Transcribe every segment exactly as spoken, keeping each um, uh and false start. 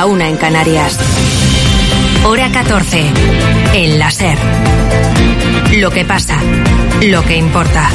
la una en Canarias. Hora catorce. En la SER. Lo que pasa, lo que importa.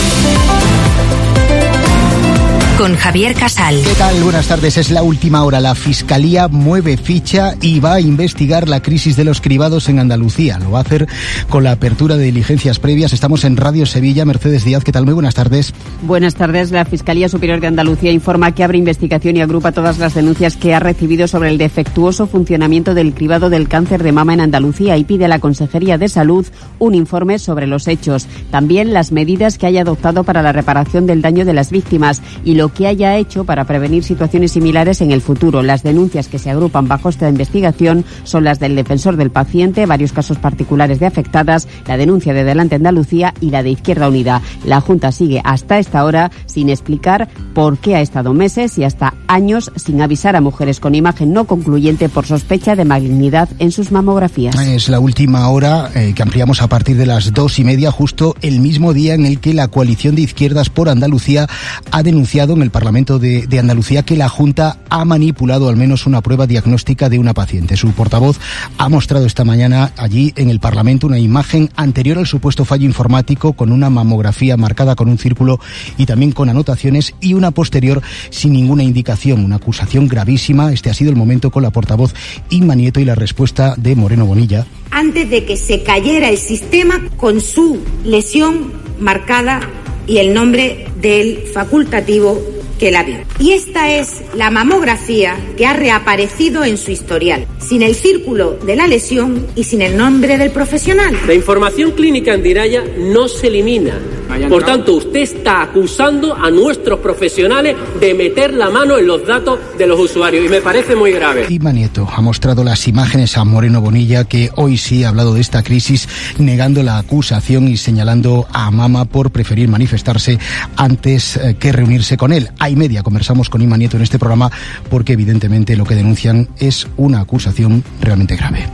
Con Javier Casal. ¿Qué tal? Buenas tardes. Es la última hora. La Fiscalía mueve ficha y va a investigar la crisis de los cribados en Andalucía. Lo va a hacer con la apertura de diligencias previas. Estamos en Radio Sevilla. Mercedes Díaz, ¿qué tal? Muy buenas tardes. Buenas tardes. La Fiscalía Superior de Andalucía informa que abre investigación y agrupa todas las denuncias que ha recibido sobre el defectuoso funcionamiento del cribado del cáncer de mama en Andalucía y pide a la Consejería de Salud un informe sobre los hechos. También las medidas que haya adoptado para la reparación del daño de las víctimas y lo que haya hecho para prevenir situaciones similares en el futuro. Las denuncias que se agrupan bajo esta investigación son las del defensor del paciente, varios casos particulares de afectadas, la denuncia de Delante Andalucía y la de Izquierda Unida. La Junta sigue hasta esta hora sin explicar por qué ha estado meses y hasta años sin avisar a mujeres con imagen no concluyente por sospecha de malignidad en sus mamografías. Es la última hora eh, que ampliamos a partir de las dos y media, justo el mismo día en el que la coalición de izquierdas por Andalucía ha denunciado en el Parlamento de, de Andalucía que la Junta ha manipulado al menos una prueba diagnóstica de una paciente. Su portavoz ha mostrado esta mañana allí en el Parlamento una imagen anterior al supuesto fallo informático con una mamografía marcada con un círculo y también con anotaciones, y una posterior sin ninguna indicación. Una acusación gravísima. Este ha sido el momento con la portavoz Inma Nieto y la respuesta de Moreno Bonilla. Antes de que se cayera el sistema con su lesión marcada y el nombre del facultativo que la vio. Y esta es la mamografía que ha reaparecido en su historial, sin el círculo de la lesión y sin el nombre del profesional. La información clínica en Diraya no se elimina. Por tanto, usted está acusando a nuestros profesionales de meter la mano en los datos de los usuarios y me parece muy grave. Inma Nieto ha mostrado las imágenes a Moreno Bonilla, que hoy sí ha hablado de esta crisis, negando la acusación y señalando a Mama por preferir manifestarse antes eh, que reunirse con él. A y media conversamos con Inma Nieto en este programa porque evidentemente lo que denuncian es una acusación realmente grave.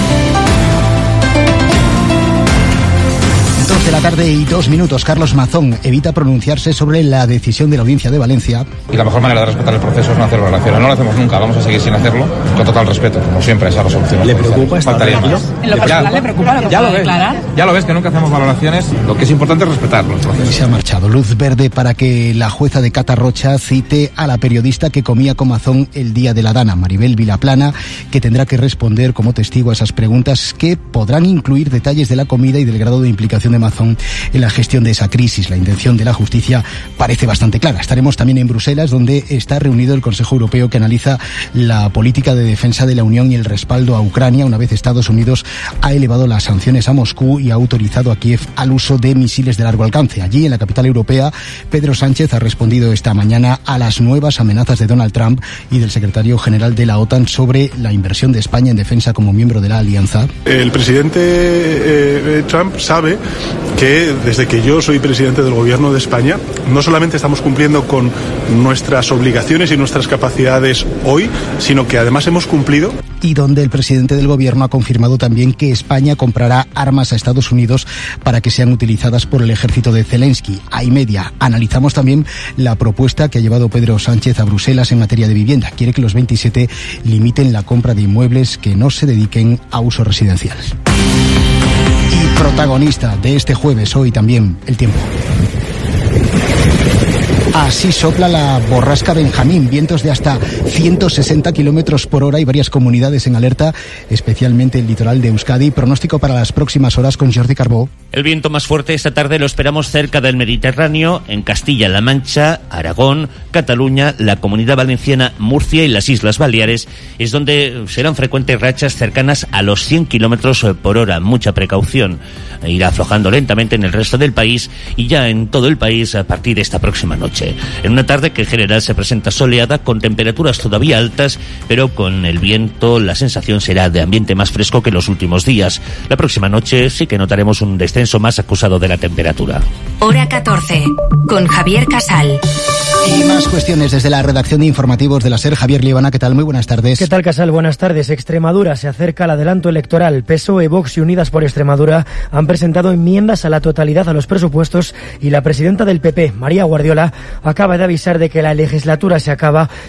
De la tarde y dos minutos. Carlos Mazón evita pronunciarse sobre la decisión de la Audiencia de Valencia. Y la mejor manera de respetar el proceso es no hacer valoraciones. No lo hacemos nunca, vamos a seguir sin hacerlo, con total respeto, como siempre, esa resolución. ¿Le preocupa esta Faltaría más. ¿En lo personal ya, le preocupa lo que ya pueda lo declarar? Ves, ya lo ves, que nunca hacemos valoraciones. Lo que es importante es respetar los procesos. Y se ha marchado. Luz verde para que la jueza de Catarrocha cite a la periodista que comía con Mazón el día de la Dana, Maribel Vilaplana, que tendrá que responder como testigo a esas preguntas que podrán incluir detalles de la comida y del grado de implicación de Mazón en la gestión de esa crisis. La intención de la justicia parece bastante clara. Estaremos también en Bruselas, donde está reunido el Consejo Europeo que analiza la política de defensa de la Unión y el respaldo a Ucrania, una vez Estados Unidos ha elevado las sanciones a Moscú y ha autorizado a Kiev al uso de misiles de largo alcance. Allí, en la capital europea, Pedro Sánchez ha respondido esta mañana a las nuevas amenazas de Donald Trump y del secretario general de la OTAN sobre la inversión de España en defensa como miembro de la alianza. El presidente eh, Trump sabe que desde que yo soy presidente del Gobierno de España, no solamente estamos cumpliendo con nuestras obligaciones y nuestras capacidades hoy, sino que además hemos cumplido. Y donde el presidente del Gobierno ha confirmado también que España comprará armas a Estados Unidos para que sean utilizadas por el ejército de Zelensky. A y media analizamos también la propuesta que ha llevado Pedro Sánchez a Bruselas en materia de vivienda. Quiere que los veintisiete limiten la compra de inmuebles que no se dediquen a uso residencial. Y protagonista de este jueves, hoy también, el tiempo. Así sopla la borrasca Benjamín, vientos de hasta ciento sesenta kilómetros por hora y varias comunidades en alerta, especialmente el litoral de Euskadi. Pronóstico para las próximas horas con Jordi Carbó. El viento más fuerte esta tarde lo esperamos cerca del Mediterráneo, en Castilla-La Mancha, Aragón, Cataluña, la Comunidad Valenciana, Murcia y las Islas Baleares, es donde serán frecuentes rachas cercanas a los cien kilómetros por hora. Mucha precaución. Irá aflojando lentamente en el resto del país y ya en todo el país a partir de esta próxima noche. En una tarde que en general se presenta soleada, con temperaturas todavía altas, pero con el viento la sensación será de ambiente más fresco que los últimos días. La próxima noche sí que notaremos un descenso más acusado de la temperatura. Hora catorce, con Javier Casal. Y más cuestiones desde la redacción de informativos de la SER. Javier Líbana, ¿qué tal? Muy buenas tardes. ¿Qué tal, Casal? Buenas tardes. Extremadura se acerca al adelanto electoral. P S O E, Vox y Unidas por Extremadura han presentado enmiendas a la totalidad a los presupuestos y la presidenta del P P, María Guardiola, acaba de avisar de que la legislatura se acaba